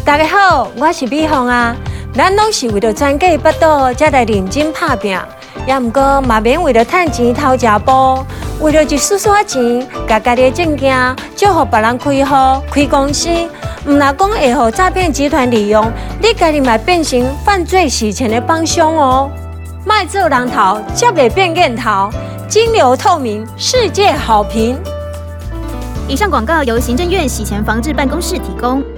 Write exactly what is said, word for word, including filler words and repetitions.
大家好，我是美凤啊。咱拢是为了全家巴肚才来认真打拼，也毋过嘛免为了趁钱偷食步，为了一丝丝钱，甲家己的证件借互别人开户、开公司，毋若讲会互诈骗集团利用，你家己嘛变成犯罪洗钱的帮凶哦。卖做人头，才袂变瘾头，金流透明，世界好评。 以上广告由行政院洗钱防治办公室提供。